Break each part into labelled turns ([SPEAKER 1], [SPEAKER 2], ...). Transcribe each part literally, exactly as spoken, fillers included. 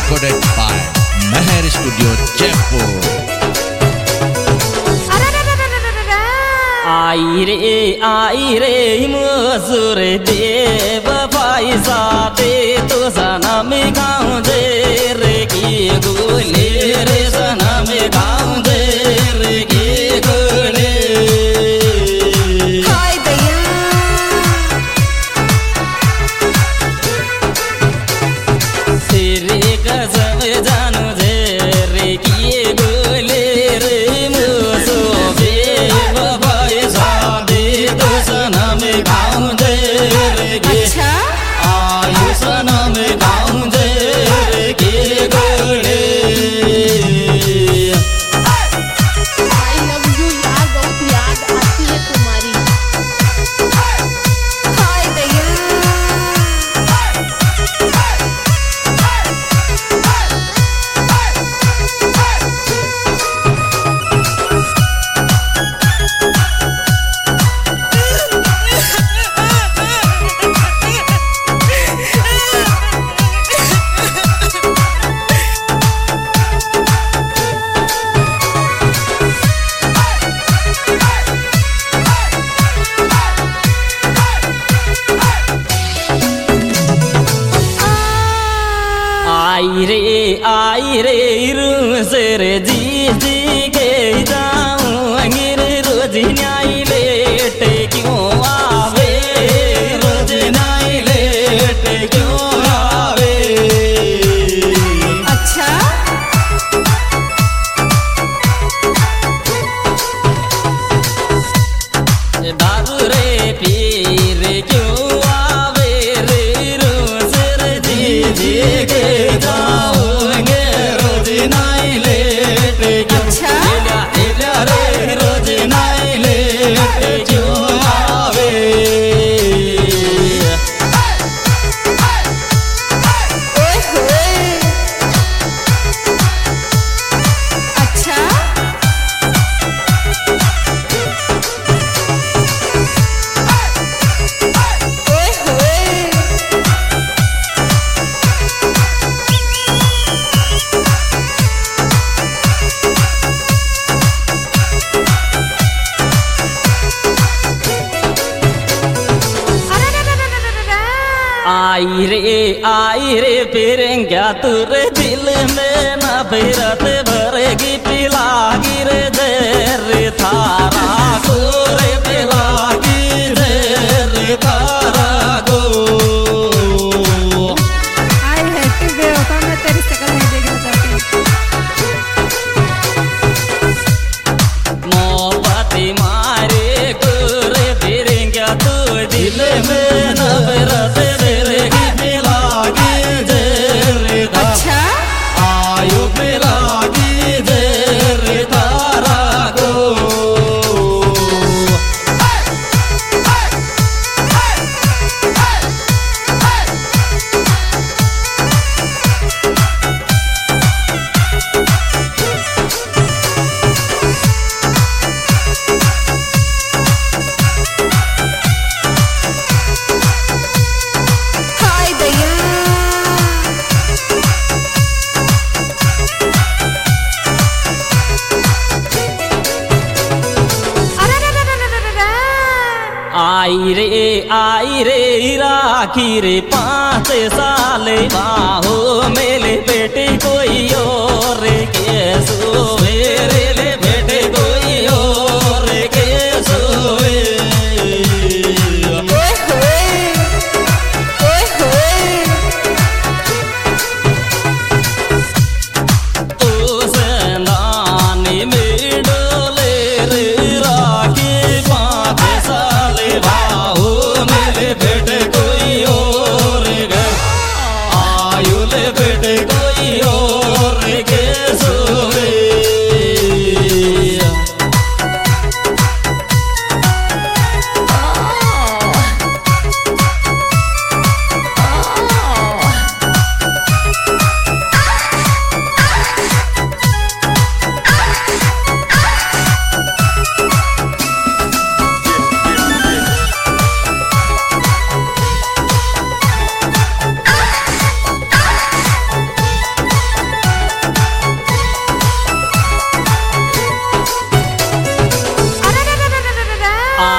[SPEAKER 1] recorded by Meher Studio Jaipur.
[SPEAKER 2] आई रे आई रे मजूर देव पैसा दे तो सनम गाँव दे रे की गोले रे सनम गाँव दे रे की गोले।
[SPEAKER 3] हाय भैया
[SPEAKER 2] तेरे कसम जानू दे रे की गोले रे मुसो देव पैसा दे तो सनम गाँव दे रे की।
[SPEAKER 3] अच्छा
[SPEAKER 2] आयु सनम गाँव दे रे की गोले।
[SPEAKER 3] आई लव यू यार, बहुत याद आती है तुम्हारी। हाय भैया
[SPEAKER 2] आई रे आई रे रूसर जी जी के जाऊंगी रे रोज न्याय लेट क्यों आवे रोज न्याय लेट क्यों आवे।
[SPEAKER 3] अच्छा
[SPEAKER 2] दारू रे पीर क्यों आवे रे रूसर जी जी के जाऊंगे रोज न्याय लेट क्यों।
[SPEAKER 3] अच्छा
[SPEAKER 2] एला एला रे रोज न्याय लेट क्यों आवे।
[SPEAKER 3] ओए होए अच्छा ओए होए
[SPEAKER 2] आई रे आई रे फिर क्या तुरे दिल में न फिरत भरेगी पिलागी रे देर थारा को रे पिलागी देर थारा को।
[SPEAKER 3] आई है तू बेवफा, मैं तेरी शक्ल नहीं देखना चाहती।
[SPEAKER 2] मोहब्बत मारे को रे फिर क्या तू दिल में न फिरत भरेगी पिलागी देर थारा।
[SPEAKER 3] अच्छा
[SPEAKER 2] आयु पिलागी देर थारा को।
[SPEAKER 3] हाय भैया
[SPEAKER 2] आई रे आई रे राखी रे पाँच साल बाहों मेले बेटे कोई और के सोवे रे ले बेटे कोई और के सोवे।
[SPEAKER 3] ओए होए ओए होए
[SPEAKER 2] ओ संदानी में डोले रे राखी पाँच साल बाहों मेले बेटे कोई और गे। आयु ले बेटे कोई और के सोवे।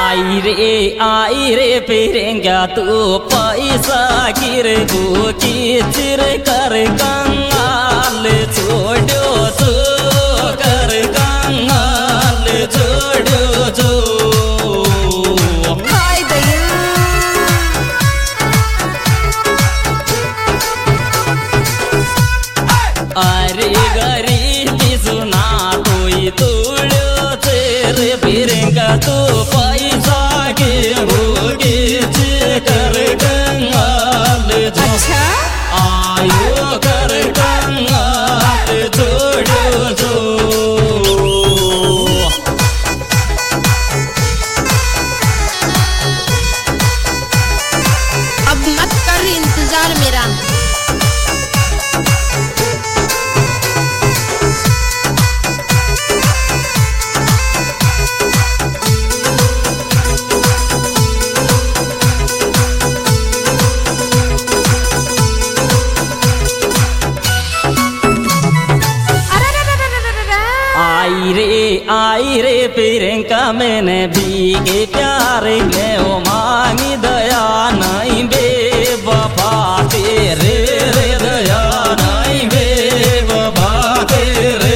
[SPEAKER 2] आई रे आई रे फिरेंगा तू पैसा गिर गो की चिर कर कंगाल छोड़ो तो कर कंगाल छोड़ो जो
[SPEAKER 3] हाय दया
[SPEAKER 2] अरे गरीबी सुना कोई तोड़ो तेरे फिरेंगा तू पैसा के होगे कर कंगाल जो
[SPEAKER 3] अच्छा
[SPEAKER 2] आयो कर कंगाल छोड़ो जो
[SPEAKER 3] अब मत कर इंतजार मेरा
[SPEAKER 2] आई रे आई रे प्रियंका मैंने भीगे प्यार में ओ मांगी दया नहीं बेवफा तेरे रे दया नहीं बेवफा तेरे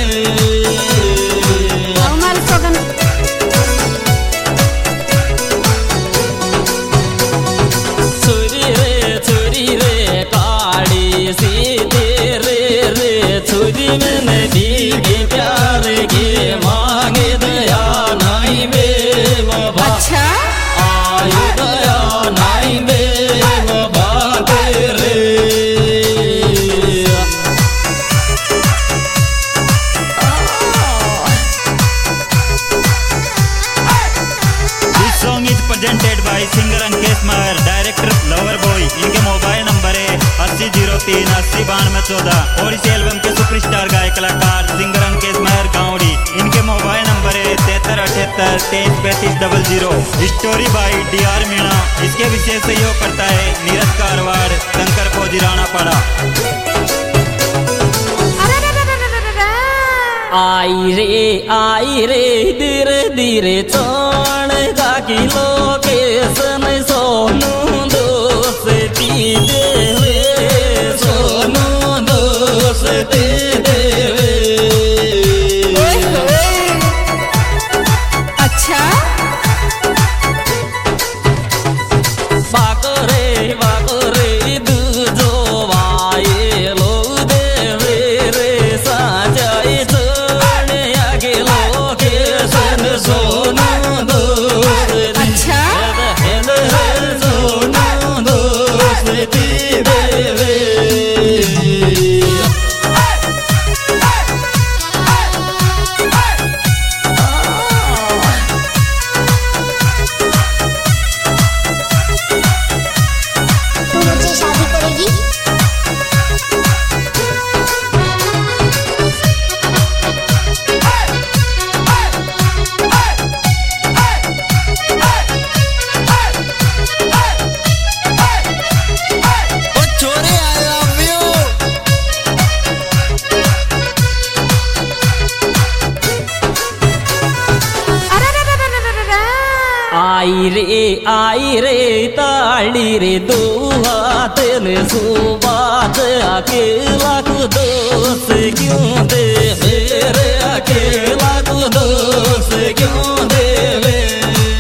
[SPEAKER 3] हमारे सगन
[SPEAKER 2] छुरी रे छुरी रे काड़ी सी तेरे रे छुरी मैंने भीगे प्यार के मांगे दया नहीं बेवफा
[SPEAKER 3] अच्छा
[SPEAKER 2] आयु दया नहीं बेवफा तेरे
[SPEAKER 4] This song is presented by singer Ankesh Mahar, director lover boy. इनके मोबाइल नंबर है अस्सी जीरो तीन अस्सी बानवे चौदह और इस एल्बम के सुपरस्टार गायक कलाकार सिंगर अंकेश महर गाँवड़ी। इनके मोबाइल नंबर है तिहत्तर अठहत्तर तेईस पैंतीस double zero. Story by D R Meena. इसके विशेष सहयोग करता है नीरज कारवाड़, शंकर फौजी राणा पड़ा।
[SPEAKER 2] आई रे आई रे धीरे धीरे चोण का किलो के सन सोनू दोस्ती देवे सोनू दोस्ती देवे
[SPEAKER 3] ओए होए अच्छा
[SPEAKER 2] बाकोरे बाकोरे दूजो वाये लो देवे रे साजाई छोड़े आगे लो के सन सोनू दोस्ती
[SPEAKER 3] अच्छा
[SPEAKER 2] सोनू दोस्ती देवे
[SPEAKER 3] तू मुझसे शादी करेगी
[SPEAKER 2] आई रे आई रे ताड़ी रे दो हाथ ने सुबात अकेला को दोस्त क्यों देवे रे अकेला को दोस्त क्यों देवे